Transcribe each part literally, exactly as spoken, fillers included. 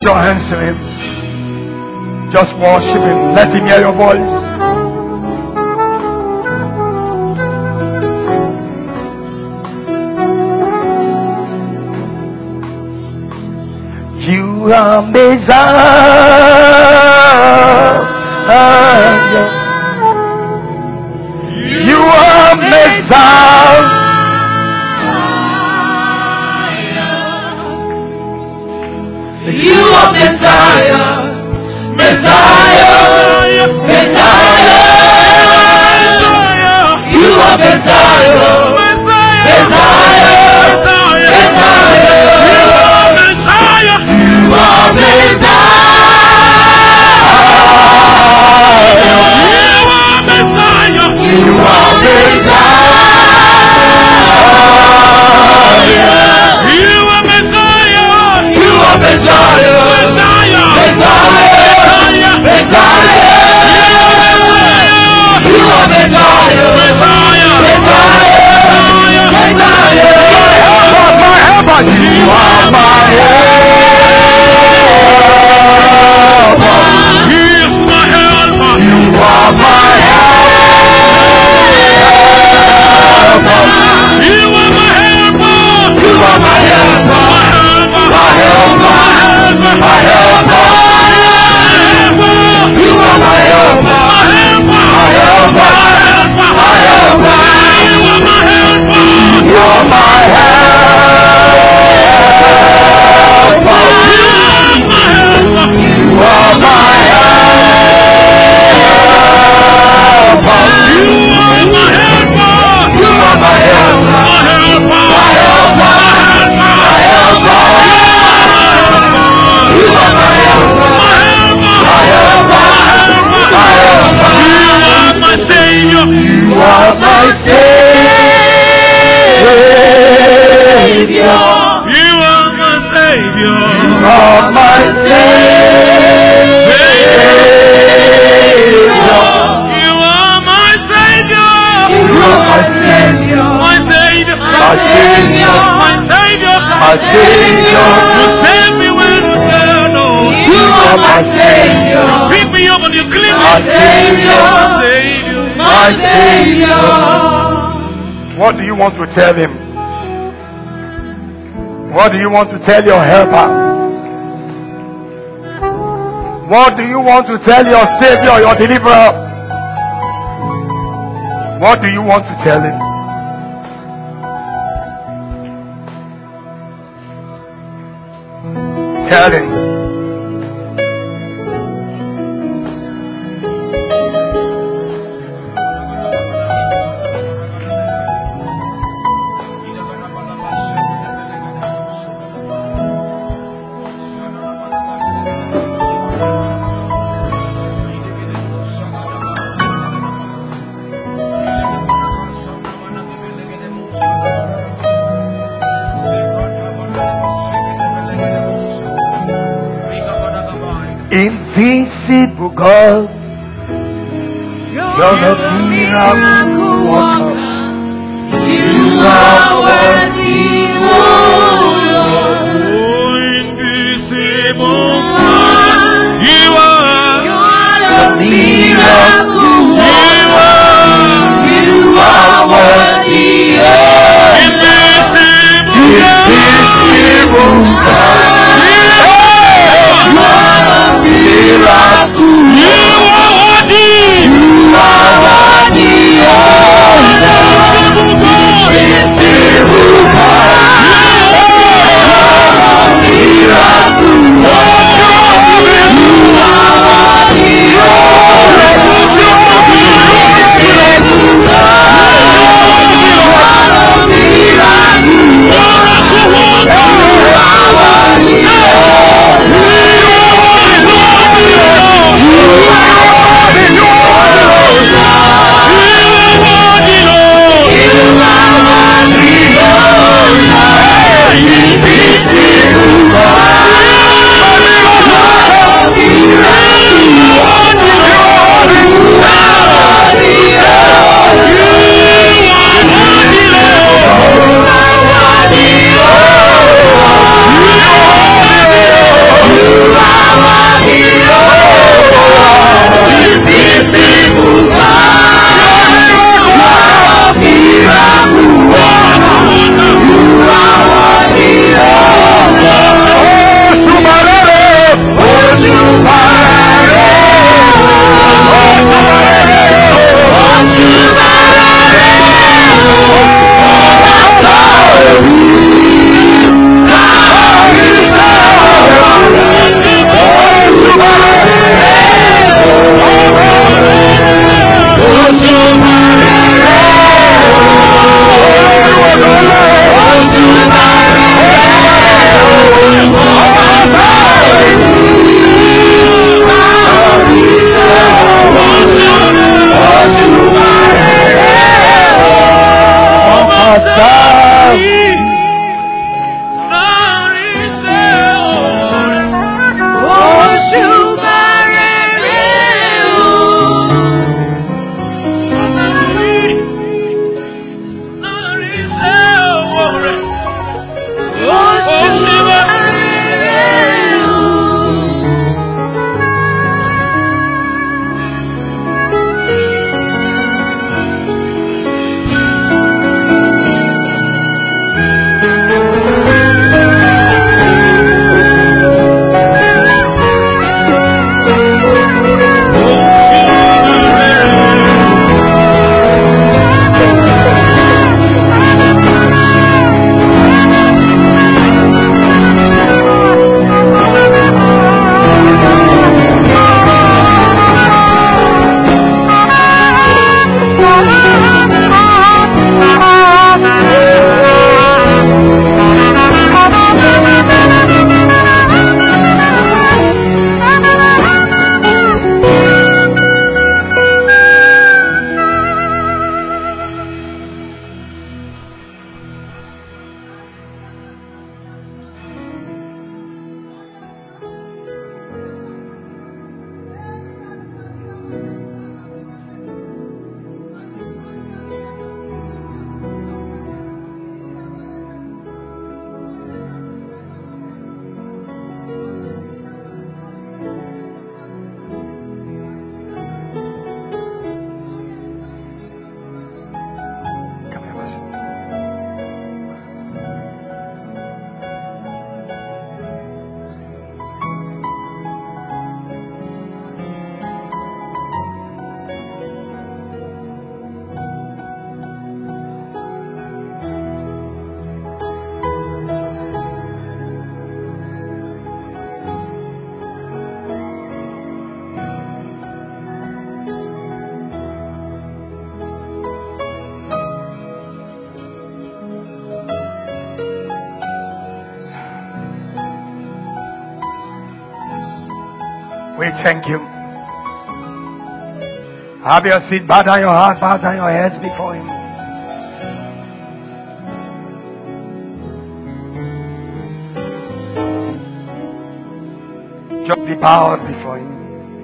your hands to Him. Just worship Him. Let Him hear your voice. You are Messiah. You are Messiah. You are Messiah. Messiah, Messiah, you are Messiah, Messiah, Messiah, you are Messiah, you are Messiah, you are Messiah, you are Messiah, Messiah. Messiah, you are Messiah, Messiah, Messiah, Messiah, my helper, you are my helper. He is my helper. You are my helper. You are my helper. You are my helper. My helper, my helper, You are my helper. my helper, my helper, You are my helper. You are my helper. You are my helper. You are my helper. Savior. You are my Savior. You are my Savior. You are my Savior. You are my Savior. You are my Savior. My Savior. My Savior. My Savior. My Savior. You save me when I'm dead. You are my Savior. Pick me up and you clean me. My Savior. My Savior. What do you want to tell Him? What do you want to tell your helper? What do you want to tell your Savior, your deliverer? What do you want to tell Him? Tell Him. Invisible God, you're the miracle worker. You are worthy, oh Lord. Invisible God, you are The miracle worker. You are worthy, oh invisible God. Miracle, you are worthy, you are worthy, oh invisible God. Miracle, you are worthy, oh We thank you. Have your seat, bow down your heart, bow down your heads before him. Just be bowed before him.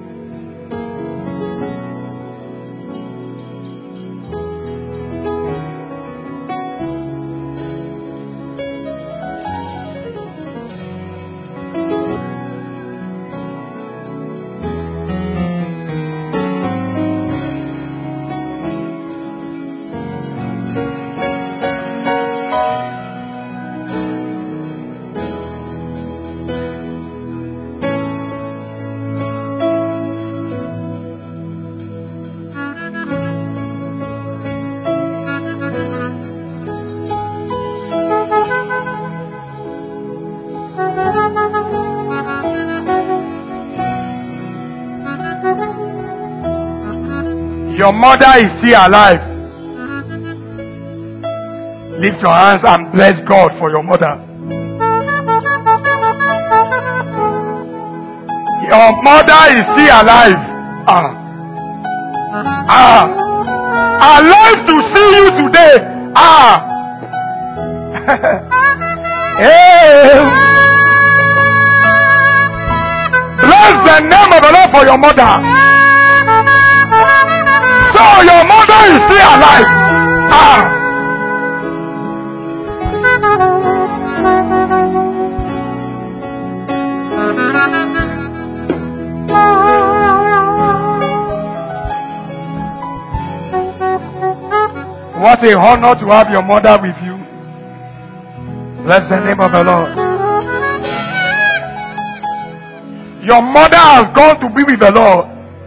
Your mother is still alive. Lift your hands and bless God for your mother. Your mother is still alive. Ah. Ah. Alive to see you today. Ah. Hey. Bless the name of the Lord for your mother. So your mother is still alive. Ah. What a honor to have your mother with you. Bless the name of the Lord. Your mother has gone to be with the Lord.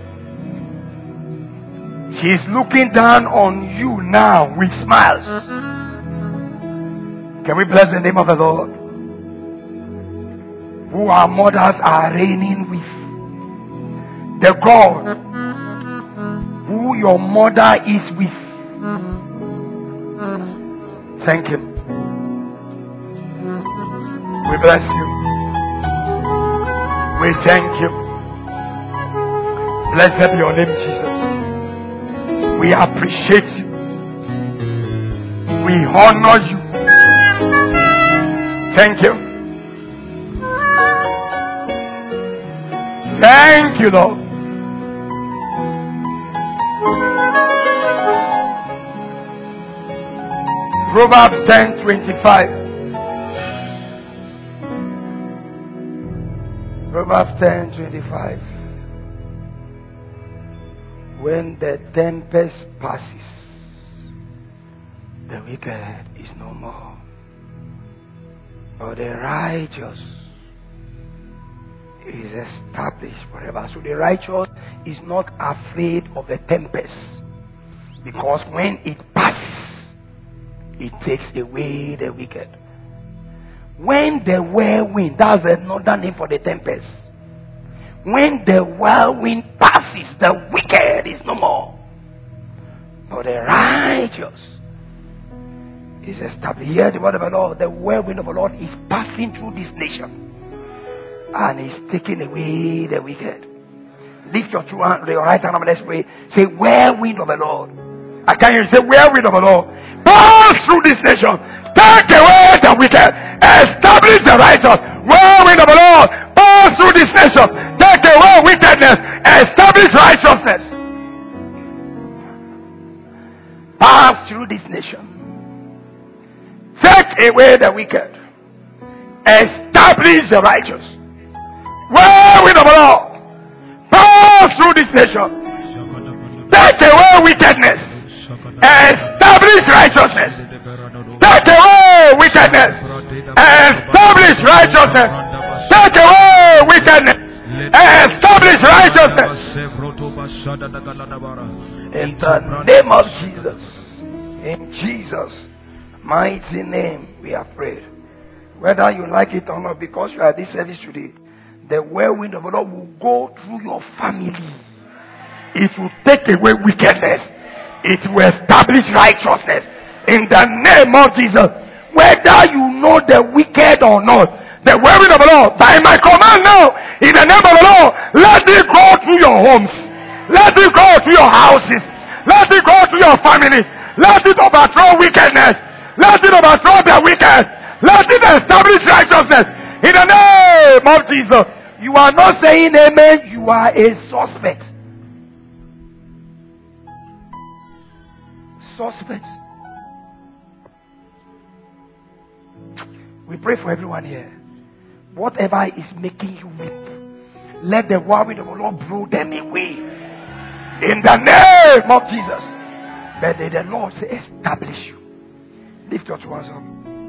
She is looking down on you now with smiles. Can we bless the name of the Lord? Who our mothers are reigning with. The God who your mother is with. Thank Him. We bless you. We thank you. Blessed be your name, Jesus. We appreciate you. We honor you. Thank you. Thank you, Lord. Proverbs ten twenty-five. Proverbs ten twenty-five. When the tempest passes, the wicked is no more, but the righteous is established forever. So the righteous is not afraid of the tempest, because when it passes, it takes away the wicked. When the whirlwind, that's another name for the tempest. When the whirlwind passes, the wicked is no more, but the righteous is established. Hear the word of the Lord. The whirlwind of the Lord is passing through this nation and is taking away the wicked. Lift your two hands, your right hand, and let's pray. Say, whirlwind of the Lord. I can hear you say, whirlwind of the Lord. Pass through this nation. Take away the wicked. Establish the righteous. Whirlwind of the Lord. Pass through this nation. Take away wickedness. Establish righteousness. Pass through this nation. Take away the wicked. Establish the righteous. Whirlwind of the Lord. Pass through this nation. Take away wickedness. Establish righteousness. Take away wickedness. Establish righteousness. Take away wickedness. Establish righteousness. In the name of Jesus. In Jesus' mighty name we have prayed. Whether you like it or not, because you are at this service today, the whirlwind of the Lord will go through your family. It will take away wickedness. It will establish righteousness in the name of Jesus. Whether you know the wicked or not, The word of the Lord, by my command now, in the name of the Lord, let it go to your homes. Let it go to your houses. Let it go to your families. Let it overthrow wickedness. Let it overthrow the wicked. Let it establish righteousness. In the name of Jesus. You are not saying amen. You are a suspect. Suspect. We pray for everyone here. Whatever is making you weep, let the word of the Lord blow them away. In the name of Jesus. But let the Lord say, establish you. Lift your two hands up.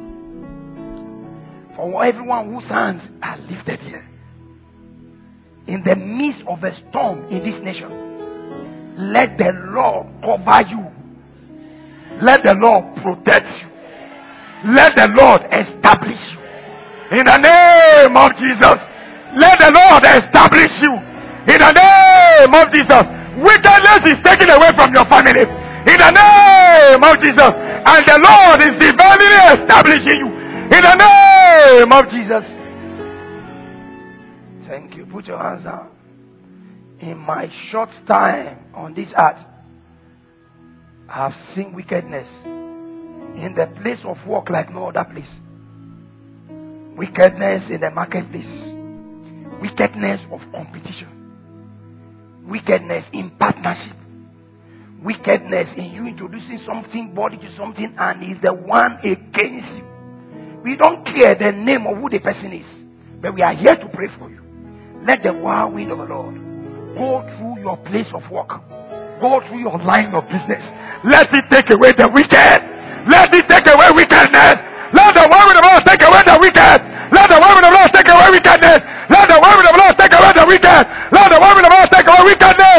For everyone whose hands are lifted here, in the midst of a storm in this nation, let the Lord cover you. Let the Lord protect you. Let the Lord establish you. In the name of Jesus. Let the Lord establish you. In the name of Jesus. Wickedness is taken away from your family. In the name of Jesus. And the Lord is divinely establishing you. In the name of Jesus. Thank you. Put your hands down. In my short time on this earth, I have seen wickedness in the place of work like no other place. Wickedness in the marketplace. Wickedness of competition. Wickedness in partnership. Wickedness in you introducing something body to something and is the one against you. We don't care the name of who the person is, but we are here to pray for you. Let the whirlwind of the Lord go through your place of work. Go through your line of business. Let it take away the wicked. Let it take away wickedness. Let the word of the Lord take away the wicked. Let the word of the Lord take away wickedness. Let the word of the Lord take away the wicked. Let the word of the Lord take away wickedness.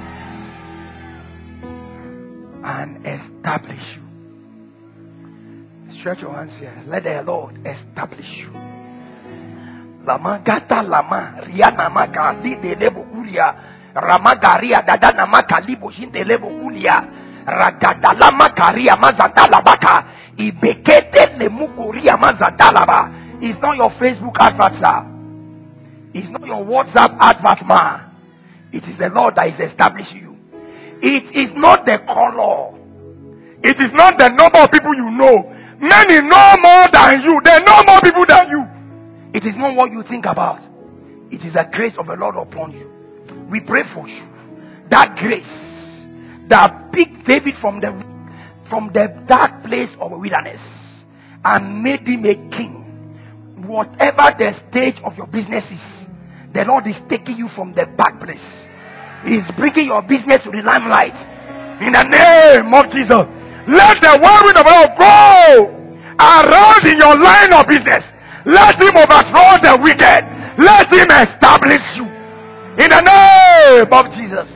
And establish you. Stretch your hands here. Let the Lord establish you. Lama gata lama riana maka di de lebo ulia ramagaria dadana maka libo shinte lebo ulia. Ragadala makaria mazadala baka ibekete lemukuria mazadala. It's not your Facebook advert, sir. It's not your WhatsApp advert, ma. It is the Lord that is establishing you. It is not the color. It is not the number of people you know. Many know more than you. They know more people than you. It is not what you think about. It is the grace of the Lord upon you. We pray for you. That grace that picked David from the from the dark place of wilderness and made him a king. Whatever the stage of your business is, the Lord is taking you from the back place. He is bringing your business to the limelight. In the name of Jesus, let the word of the Lord go around in your line of business. Let him overthrow the wicked. Let him establish you. In the name of Jesus.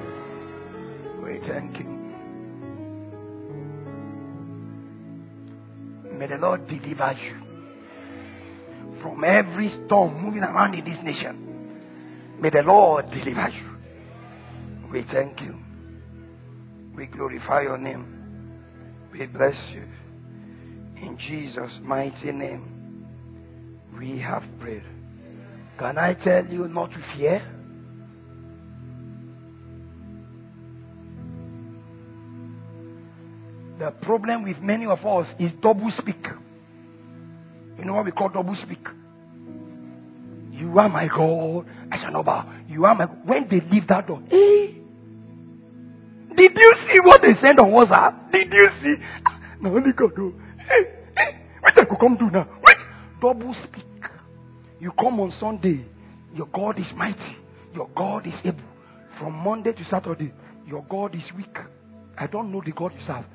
Thank you. May the Lord deliver you from every storm moving around in this nation. May the Lord deliver you. We thank you. We glorify your name. We bless you. In Jesus' mighty name, we have prayed. Can I tell you not to fear? The problem with many of us is double speak. You know what we call double speak? You are my God, I shall not bow. You are my God. When they leave that door, hey, did you see what they sent on WhatsApp? Did you see? No, only God. Oh. Hey, hey, what I could come do now? Wait, double speak. You come on Sunday, your God is mighty. Your God is able. From Monday to Saturday, your God is weak. I don't know the God you serve.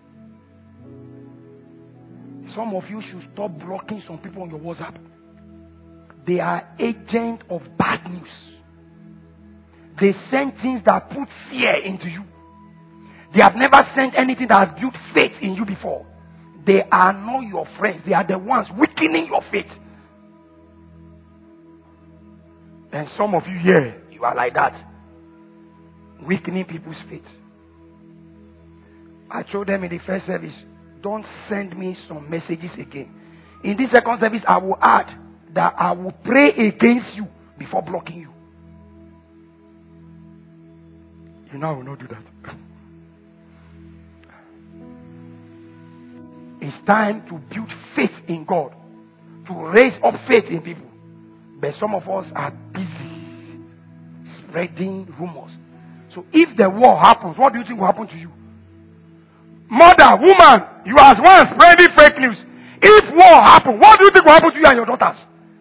Some of you should stop blocking some people on your WhatsApp. They are agents of bad news. They send things that put fear into you. They have never sent anything that has built faith in you before. They are not your friends. They are the ones weakening your faith. And some of you here, you are like that. Weakening people's faith. I told them in the first service, don't send me some messages again. In this second service, I will add, that I will pray against you before blocking you. You know I will not do that. It's time to build faith in God, to raise up faith in people. But some of us are busy spreading rumors. So if the war happens, what do you think will happen to you? Mother, woman, you are one spreading fake news. If war happens, what do you think will happen to you and your daughters?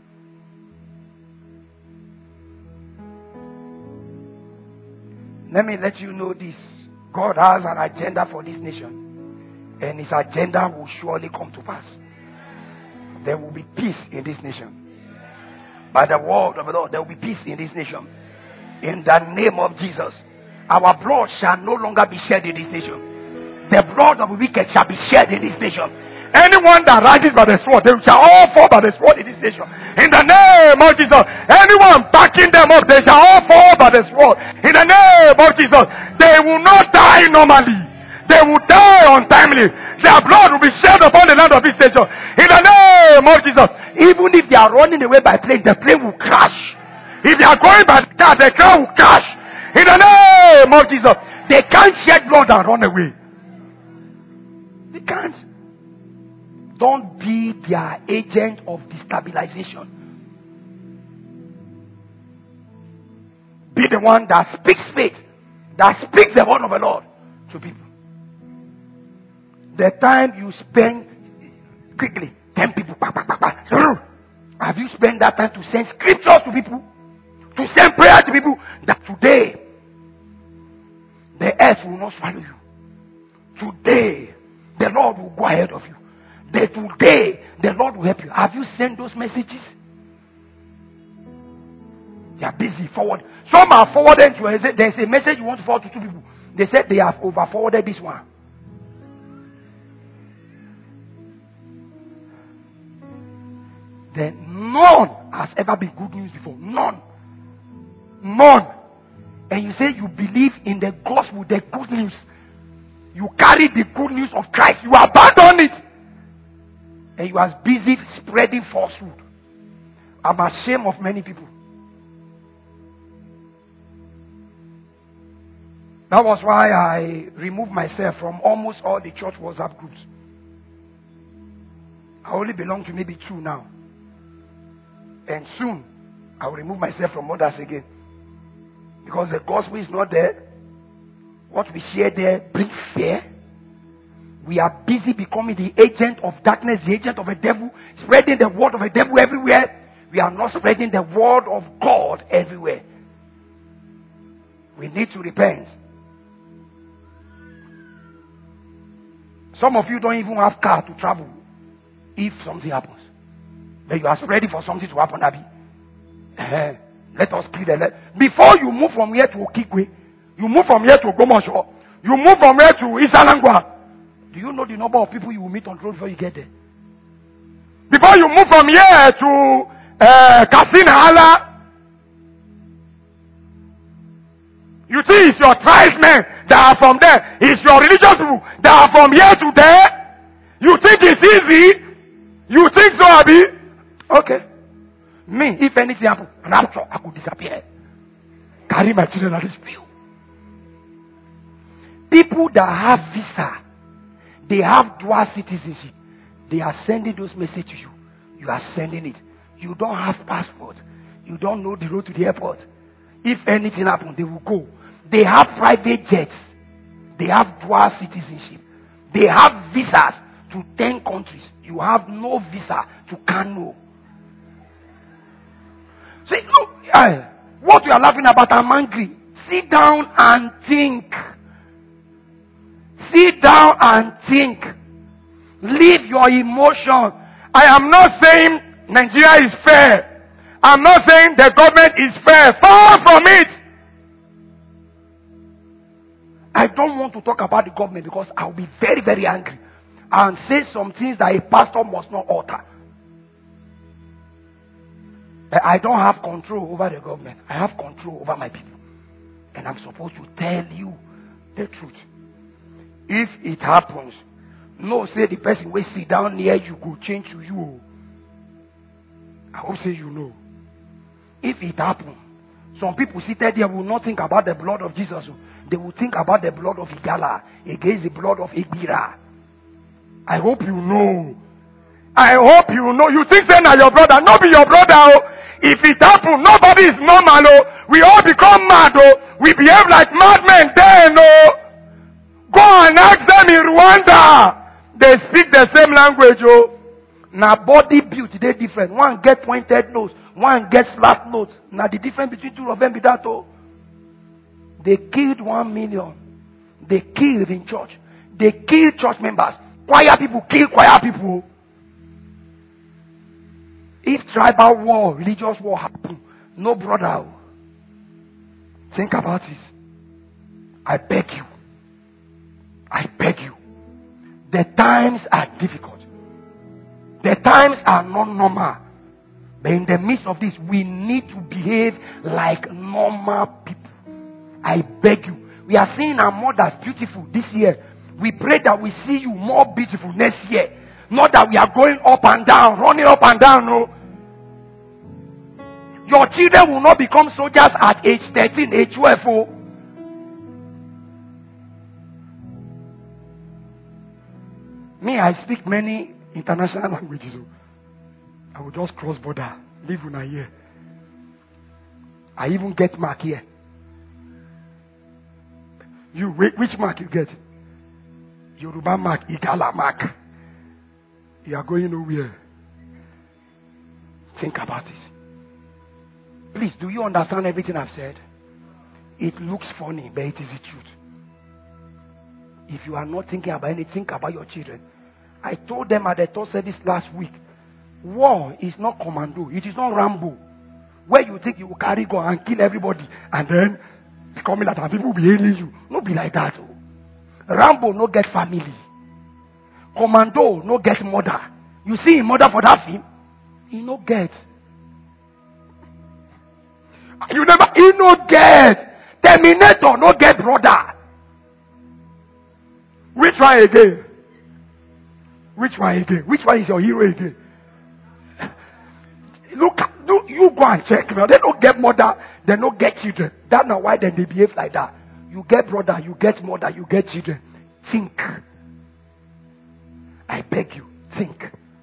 Let me let you know this. God has an agenda for this nation. And his agenda will surely come to pass. There will be peace in this nation. By the word of the Lord, there will be peace in this nation. In the name of Jesus. Our blood shall no longer be shed in this nation. The blood of the wicked shall be shed in this nation. Anyone that rises by the sword, they shall all fall by the sword in this nation. In the name of Jesus. Anyone backing them up, they shall all fall by the sword. In the name of Jesus. They will not die normally. They will die untimely. Their blood will be shed upon the land of this nation. In the name of Jesus. Even if they are running away by plane, the plane will crash. If they are going by car, the car will crash. In the name of Jesus. They can't shed blood and run away. They can't. Don't be their agent of destabilization. Be the one that speaks faith, that speaks the word of the Lord to people. The time you spend quickly, ten people, bah, bah, bah, bah. Have you spent that time to send scriptures to people? To send prayer to people? That today, the earth will not swallow you. Today, the Lord will go ahead of you. That today, the Lord will help you. Have you sent those messages? They are busy forward. Some are forwarded to, there's a message you want to forward to two people. They said they have over forwarded this one. Then none has ever been good news before. None. None. And you say you believe in the gospel, the good news. You carry the good news of Christ. You abandon it. And you are busy spreading falsehood. I'm ashamed of many people. That was why I removed myself from almost all the church WhatsApp groups. I only belong to maybe two now. And soon, I will remove myself from others again. Because the gospel is not there. What we share there brings fear. We are busy becoming the agent of darkness, the agent of the devil, spreading the word of the devil everywhere. We are not spreading the word of God everywhere. We need to repent. Some of you don't even have car to travel if something happens. But you are ready for something to happen, Abby. Uh-huh. Let us clear the let. Before you move from here to Okigwe, you move from here to Gomosho, you move from here to Isalangwa. Do you know the number of people you will meet on the road before you get there? Before you move from here to uh, Kasina Hala, you see it's your tribesmen that are from there. It's your religious people that are from here to there. You think it's easy? You think so, Abi? Okay. Me, if anything happens, I could disappear. Carry my children at this view. People that have visa, they have dual citizenship. They are sending those messages to you. You are sending it. You don't have passport. You don't know the road to the airport. If anything happens, they will go. They have private jets. They have dual citizenship. They have visas to ten countries. You have no visa to Kano. See, look, uh, what you are laughing about, I'm angry. Sit down and think. Sit down and think. Leave your emotion. I am not saying Nigeria is fair. I'm not saying the government is fair. Far from it. I don't want to talk about the government because I'll be very, very angry and say some things that a pastor must not utter. I don't have control over the government. I have control over my people. And I'm supposed to tell you the truth. If it happens, no say the person will sit down near you go change to you. I hope say you know. If it happens, some people seated there will not think about the blood of Jesus. They will think about the blood of Igala against the blood of Igbira. I hope you know. I hope you know. You think say na your brother, no be your brother. Oh. If it happens, nobody is normal. Oh. We all become mad. Oh. We behave like madmen then. Oh. Go and ask them in Rwanda. They speak the same language. Oh. Now body built, they different. One get pointed nose, one get flat nose. Now the difference between two of them be that. Oh. They killed one million. They killed in church. They killed church members. Choir people kill choir people. If tribal war, religious war happen, no brother. Think about it. I beg you. I beg you. The times are difficult. The times are not normal. But in the midst of this, we need to behave like normal people. I beg you. We are seeing our mothers beautiful this year. We pray that we see you more beautiful next year. Not that we are going up and down, running up and down, no. Your children will not become soldiers at age thirteen, age twelve. Oh. Me, I speak many international languages. Oh. I will just cross border, live in a year. I even get mark here. You, which mark you get? Yoruba mark, Igala mark. You are going nowhere. Think about it. Please, do you understand everything I've said? It looks funny, but it is the truth. If you are not thinking about anything, think about your children. I told them at the third service last week, war is not commando. It is not Rambo. Where you think you will carry gun and kill everybody and then coming like that people will be hailing you. No be like that. Oh. Rambo no get family. Commando no get mother. You see him mother for that film? He no get. You never, he no get. Terminator no get brother. Which one again? Which one again? Which one is your hero again? Look, do you go and check now. They don't get mother, they don't get children. That's not why then they behave like that. You get brother, you get mother, you get children. Think. I beg you, think.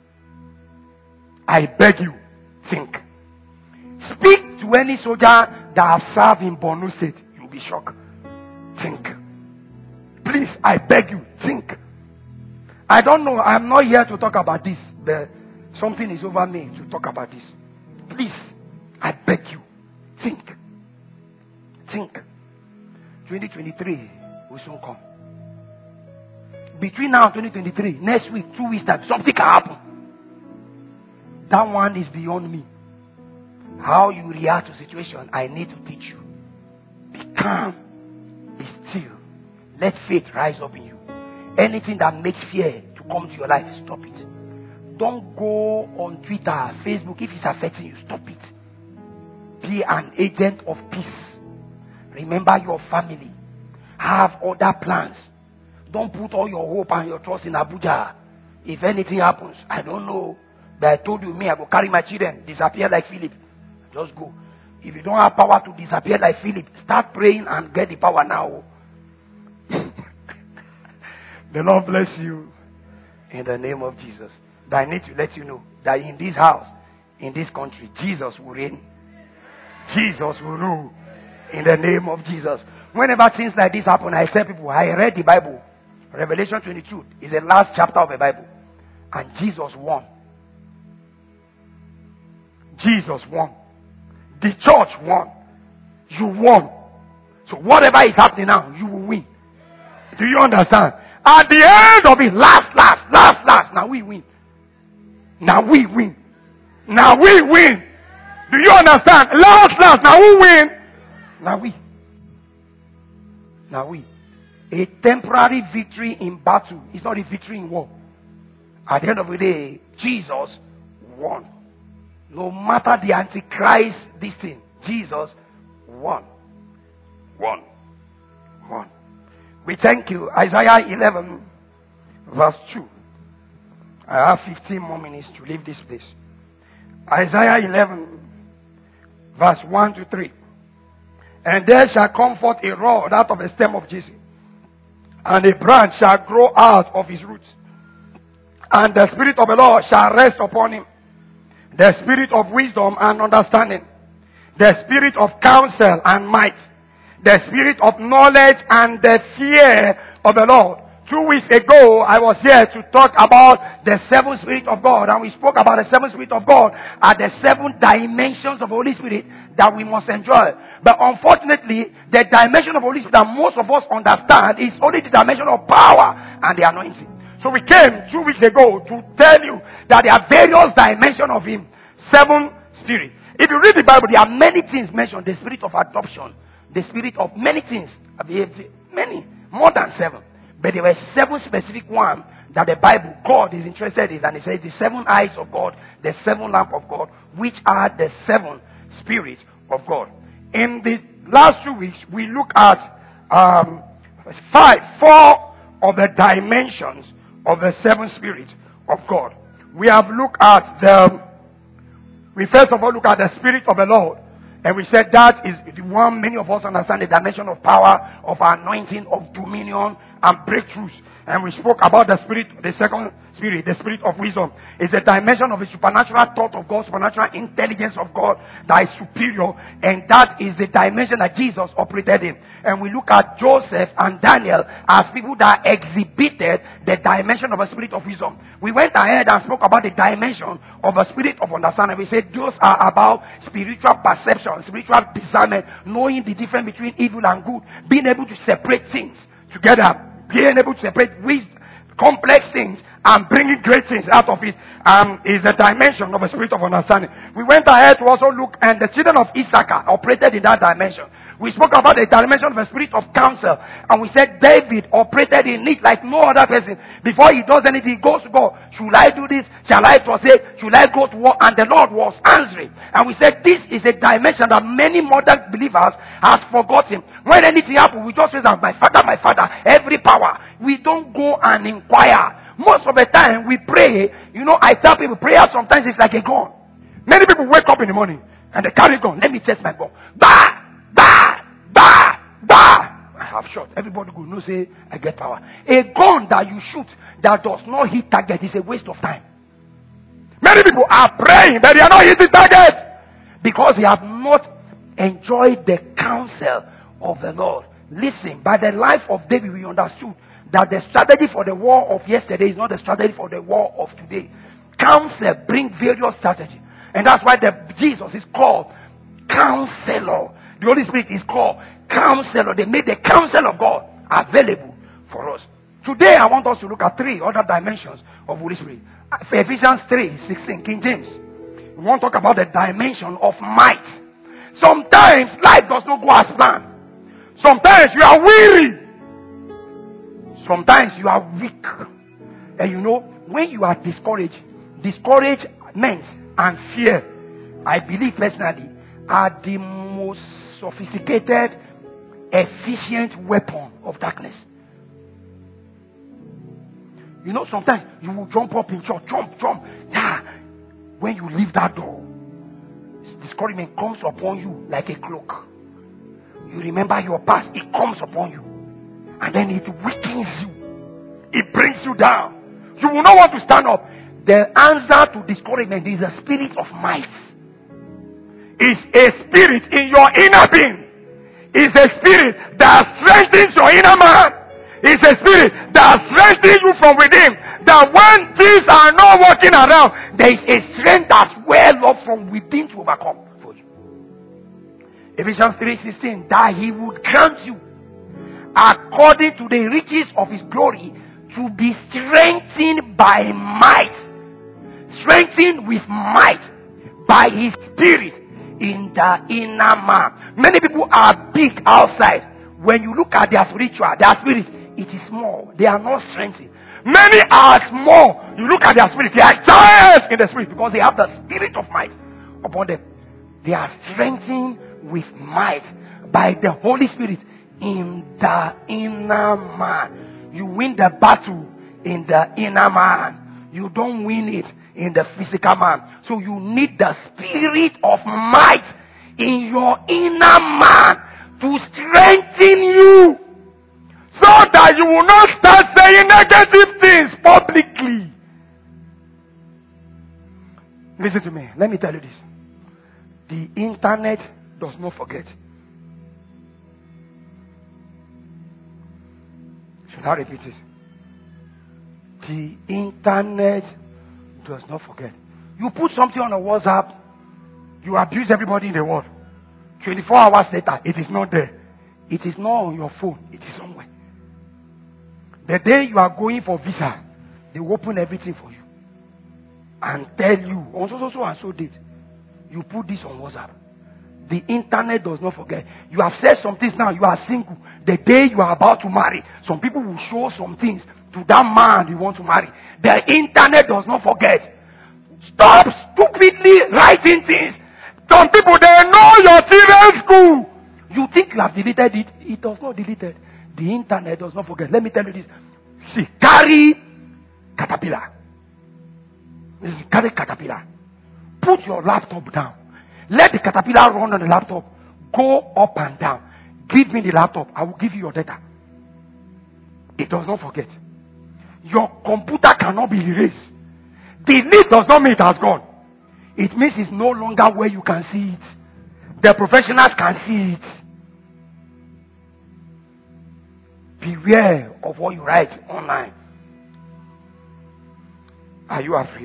I beg you, think. Speak to any soldier that have served in Borno State. You'll be shocked. Think. Please, I beg you, think. I don't know, I'm not here to talk about this, but something is over me to talk about this. Please, I beg you, think. Think. twenty twenty-three will soon come. Between now and twenty twenty-three, next week, two weeks time, something can happen. That one is beyond me. How you react to situation, I need to teach you. Be calm. Be still. Let faith rise up in you. Anything that makes fear to come to your life, stop it. Don't go on Twitter, Facebook. If it's affecting you, stop it. Be an agent of peace. Remember your family. Have other plans. Don't put all your hope and your trust in Abuja. If anything happens, I don't know. But I told you, me, I go carry my children, disappear like Philip. Just go. If you don't have power to disappear like Philip, start praying and get the power now. The Lord bless you in the name of Jesus. But I need to let you know that in this house, in this country, Jesus will reign. Jesus will rule in the name of Jesus. Whenever things like this happen, I tell people, I read the Bible. Revelation twenty-two is the last chapter of the Bible. And Jesus won. Jesus won. The church won. You won. So whatever is happening now, you will win. Do you understand? At the end of it, last, last, last, last, now we win. Now we win. Now we win. Do you understand? Last, last, now we win. Now we. Now we. A temporary victory in battle is not a victory in war. At the end of the day, Jesus won. No matter the Antichrist, this thing, Jesus won. Won. Won. We thank you. Isaiah eleven, verse two. I have fifteen more minutes to leave this place. Isaiah eleven, verse one to three. And there shall come forth a rod out of the stem of Jesse, and a branch shall grow out of his roots. And the Spirit of the Lord shall rest upon him, the Spirit of wisdom and understanding, the Spirit of counsel and might, the Spirit of knowledge and the fear of the Lord. Two weeks ago, I was here to talk about the seven Spirit of God, and we spoke about the seven Spirit of God are the seven dimensions of Holy Spirit that we must enjoy. But unfortunately, the dimension of Holy Spirit that most of us understand is only the dimension of power and the anointing. So we came two weeks ago to tell you that there are various dimensions of Him. Seven spirits. If you read the Bible, there are many things mentioned. The spirit of adoption. The spirit of many things. Many. More than seven. But there were seven specific ones that the Bible, God is interested in. And it says the seven eyes of God, the seven lamp of God, which are the seven spirits of God. In the last two weeks, we look at um, five, four of the dimensions of the seven spirits of God. We have looked at the, we first of all look at the Spirit of the Lord. And we said that is the one many of us understand, the dimension of power, of anointing, of dominion, and breakthroughs. And we spoke about the spirit, the second spirit, the spirit of wisdom. It's a dimension of the supernatural thought of God, supernatural intelligence of God that is superior. And that is the dimension that Jesus operated in. And we look at Joseph and Daniel as people that exhibited the dimension of a spirit of wisdom. We went ahead and spoke about the dimension of a spirit of understanding. We said those are about spiritual perception, spiritual discernment, knowing the difference between evil and good, being able to separate things together, being able to separate wisdom, complex things, and bringing great things out of it um, is a dimension of a spirit of understanding. We went ahead to also look, and the children of Issachar operated in that dimension. We spoke about the dimension of the spirit of counsel, and we said David operated in it like no other person. Before he does anything, he goes to God. Should I do this? Shall I forsake? Should I go to war? And the Lord was answering. And we said this is a dimension that many modern believers have forgotten. When anything happens, we just say that my father, my father, every power. We don't go and inquire. Most of the time we pray, you know, I tell people prayer sometimes is like a gun. Many people wake up in the morning and they carry gun. Let me test my gun. Bah! Bah! Bah! Bah! I have shot. Everybody go know say I get power. A gun that you shoot that does not hit target is a waste of time. Many people are praying but they are not hitting target because they have not enjoyed the counsel of the Lord. Listen, by the life of David we understood that the strategy for the war of yesterday is not the strategy for the war of today. Counsel brings various strategies. And that's why the Jesus is called Counselor. The Holy Spirit is called Counselor. They made the counsel of God available for us. Today I want us to look at three other dimensions of Holy Spirit. Ephesians three sixteen, King James. We want to talk about the dimension of might. Sometimes life does not go as planned. Sometimes you are weary. Sometimes you are weak. And you know, when you are discouraged, discouragement and fear, I believe personally, are the most sophisticated, efficient weapon of darkness. You know, sometimes you will jump up in church, jump, jump. Yeah. When you leave that door, discouragement comes upon you like a cloak. You remember your past, it comes upon you. And then it weakens you. It brings you down. You will not want to stand up. The answer to discouragement is a spirit of might. It's a spirit in your inner being. It's a spirit that strengthens your inner man. It's a spirit that strengthens you from within. That when things are not working around, there is a strength that wells up from within to overcome for you. Ephesians three sixteen, that he would grant you, according to the riches of his glory, to be strengthened by might. Strengthened with might by his spirit in the inner man. Many people are big outside. When you look at their spiritual, their spirit, it is small. They are not strengthened. Many are small. You look at their spirit, they are giants in the spirit because they have the spirit of might upon them. They are strengthened with might by the Holy Spirit in the inner man. You win the battle in the inner man. You don't win it in the physical man. So you need the spirit of might in your inner man to strengthen you, so that you will not start saying negative things publicly. Listen to me. Let me tell you this. The internet does not forget. Should I repeat it? The internet does not forget. You put something on a WhatsApp, you abuse everybody in the world. twenty-four hours later, it is not there. It is not on your phone. It is somewhere. The day you are going for visa, they will open everything for you and tell you, on so, so, so and so date, you put this on WhatsApp. The internet does not forget. You have said some things now, you are single. The day you are about to marry, some people will show some things to that man you want to marry. The internet does not forget. Stop stupidly writing things. Some people, they know your children's school. You think you have deleted it. It does not delete it. The internet does not forget. Let me tell you this. See, carry caterpillar. Carry caterpillar. Put your laptop down. Let the caterpillar run on the laptop. Go up and down. Give me the laptop. I will give you your data. It does not forget. Your computer cannot be erased. Delete does not mean it has gone. It means it's no longer where you can see it. The professionals can see it. Beware of what you write online. Are you afraid?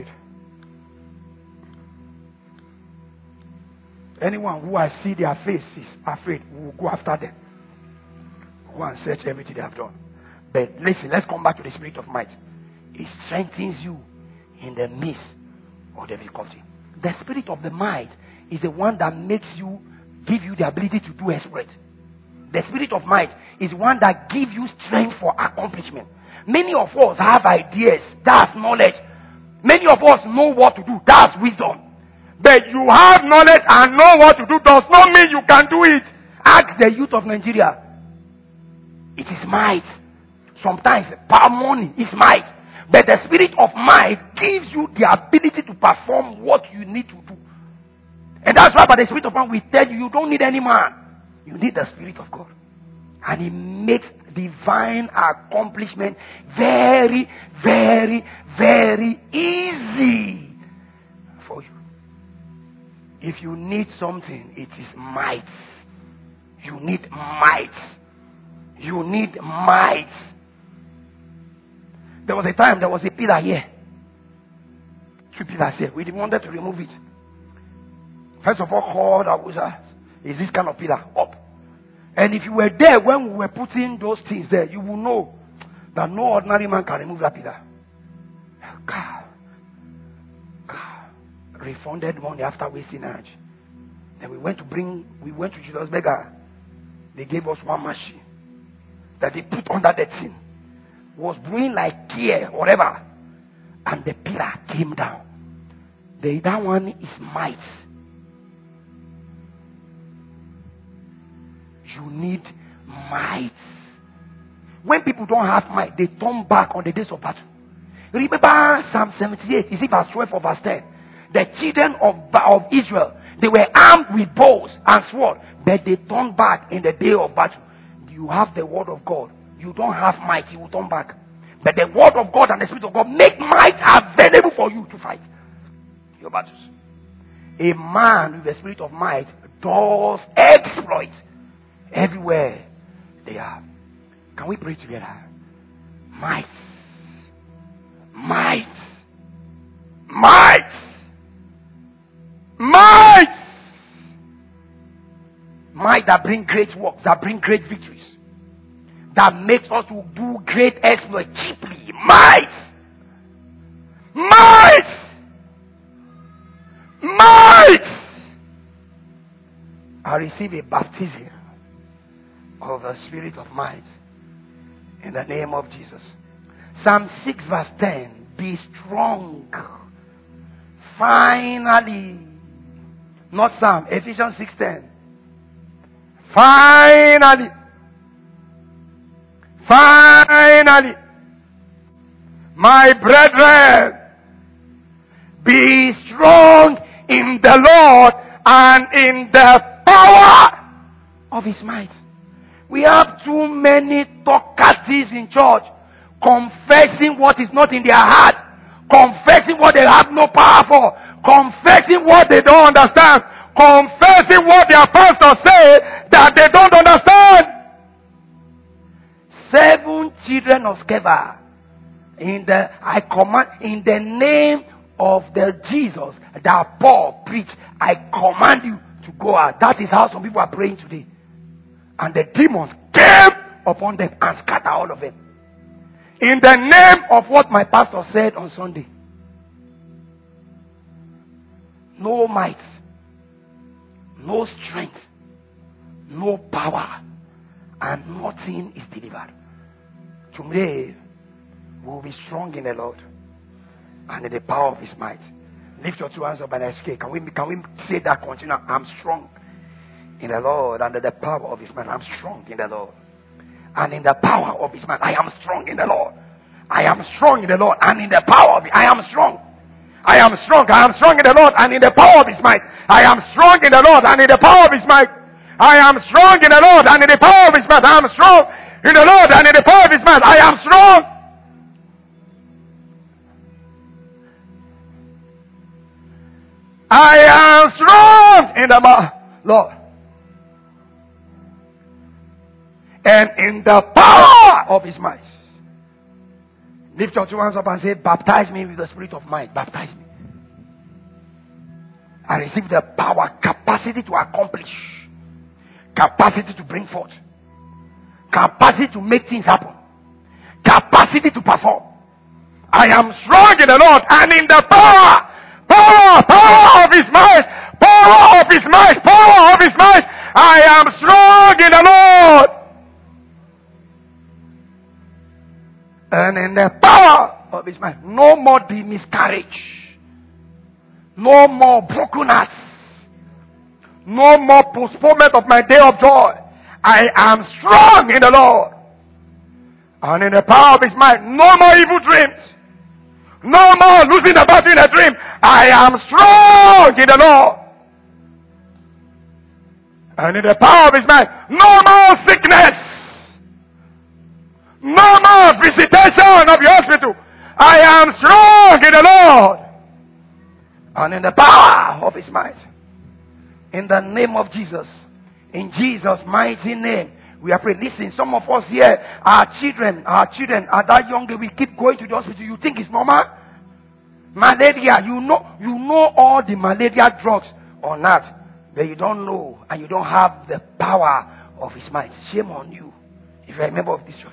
Anyone who I see their face is afraid, we will go after them. Go and search everything they have done. But listen, let's come back to the spirit of might. It strengthens you in the midst of the difficulty. The spirit of the might is the one that makes you, give you the ability to do exploit. The spirit of might is one that gives you strength for accomplishment. Many of us have ideas, that's knowledge. Many of us know what to do, that's wisdom. But you have knowledge and know what to do does not mean you can do it. Ask the youth of Nigeria. It is might. Sometimes power money is might. But the spirit of might gives you the ability to perform what you need to do. And that's why by the spirit of might we tell you, you don't need any man. You need the spirit of God. And it makes divine accomplishment very, very, very easy for you. If you need something, it is might. You need might. You need might. There was a time there was a pillar here. Two pillars here. We wanted to remove it. First of all, called Abuja. Is this kind of pillar up? And if you were there when we were putting those things there, you will know that no ordinary man can remove that pillar. God. God. Refunded money after wasting energy. Then we went to bring, we went to Julius Berger. They gave us one machine that they put under that thing. Was brewing like gear, whatever. And the pillar came down. The that one is might. You need might. When people don't have might, they turn back on the days of battle. Remember Psalm seventy-eight, is it verse twelve or verse ten? The children of, of Israel, they were armed with bows and swords, but they turned back in the day of battle. You have the word of God. You don't have might, you will turn back. But the word of God and the spirit of God make might available for you to fight your battles. A man with the spirit of might does exploit everywhere they are. Can we pray together? Might. Might. Might. Might. Might that bring great works, that bring great victories, that makes us to do great exploits cheaply. Might. Might. Might. I receive a baptism of the spirit of might in the name of Jesus. Psalm six verse ten. Be strong. Finally. Not Psalm. Ephesians six ten. Finally. Finally. My brethren. Be strong in the Lord and in the power of his might. We have too many talkers in church, confessing what is not in their heart, confessing what they have no power for, confessing what they don't understand, confessing what their pastor said that they don't understand. Seven children of Sceva, in the I command in the name of the Jesus that Paul preached, I command you to go out. That is how some people are praying today. And the demons came upon them and scattered all of them. In the name of what my pastor said on Sunday. No might, no strength, no power, and nothing is delivered. Today, we will be strong in the Lord and in the power of his might. Lift your two hands up and I say, can we, can we say that continue? I'm strong in the Lord and in the power of his might. I'm strong in the Lord and in the power of his might. I am strong in the Lord. I am strong in the Lord and in the power of it. I am strong. I am strong. I am strong in the Lord and in the power of his might. I am strong in the Lord and in the power of his might. I am strong in the Lord and in the power of his might. I am strong in the Lord and in the power of his might. I am strong. I am strong in the Lord and in the power of his might. Lift your two hands up and say, baptize me with the spirit of might. Baptize me. I receive the power, capacity to accomplish, capacity to bring forth, capacity to make things happen, capacity to perform. I am strong in the Lord and in the power, power, power of his might, power of his might, power of his might. I am strong in the Lord and in the power of his might. No more the miscarriage. No more brokenness. No more postponement of my day of joy. I am strong in the Lord and in the power of his might. No more evil dreams. No more losing the battle in a dream. I am strong in the Lord and in the power of his might. No more sickness. No more visitation of the hospital. I am strong in the Lord and in the power of his might. In the name of Jesus. In Jesus' mighty name. We are praying. Listen, some of us here, our children, our children are that young, we keep going to the hospital. You think it's normal? Malaria, you know, you know all the malaria drugs or not, but you don't know and you don't have the power of his might. Shame on you if you're a member of this church.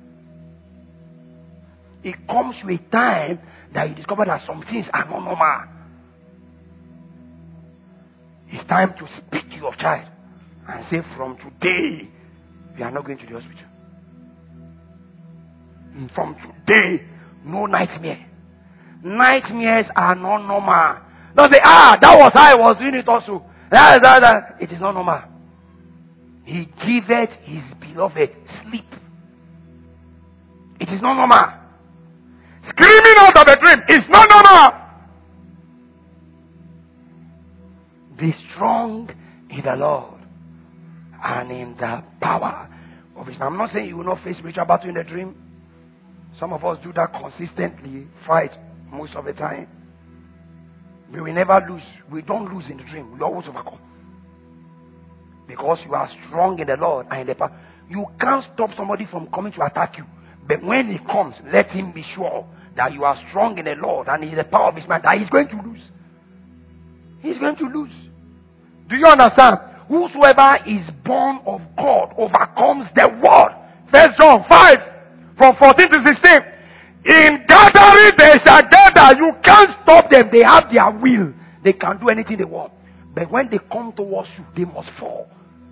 It comes to a time that you discover that some things are not normal. It's time to speak to your child and say, from today, we are not going to the hospital. And from today, no nightmare. Nightmares are not normal. Don't say, ah, that was how I was doing it also. That, that, that. It is not normal. He giveth his beloved sleep. It is not normal. Screaming out of a dream is not normal. Be strong in the Lord and in the power of his. I'm not saying you will not face spiritual battle in the dream. Some of us do that consistently, fight most of the time. We will never lose. We don't lose in the dream. We always overcome. Because you are strong in the Lord and in the power. You can't stop somebody from coming to attack you. But when he comes, let him be sure that you are strong in the Lord and in the power of his might, that he's going to lose. He's going to lose. Do you understand? Whosoever is born of God overcomes the world. First John five, from fourteen to sixteen. In gathering they shall gather. You can't stop them. They have their will. They can do anything they want. But when they come towards you, they must fall.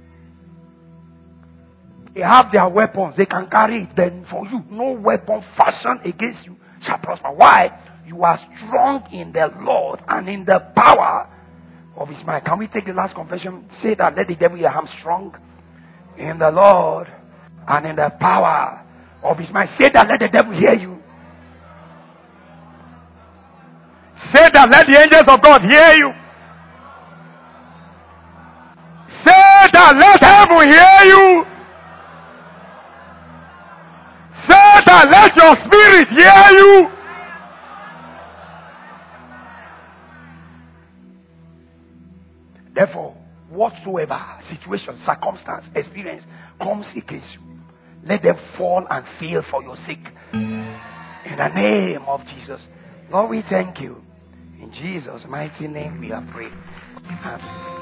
They have their weapons. They can carry it. Then for you, no weapon fashioned against you shall prosper. Why? You are strong in the Lord and in the power of his might. Can we take the last confession? Say that, let the devil hear, I'm strong in the Lord and in the power of his might. Say that, let the devil hear you. Say that, let the angels of God hear you. Say that, let heaven hear you. Say that, let your spirit hear you. Therefore, whatsoever situation, circumstance, experience comes against you, let them fall and fail for your sake. In the name of Jesus. Lord, we thank you. In Jesus' mighty name we are praying. Amen.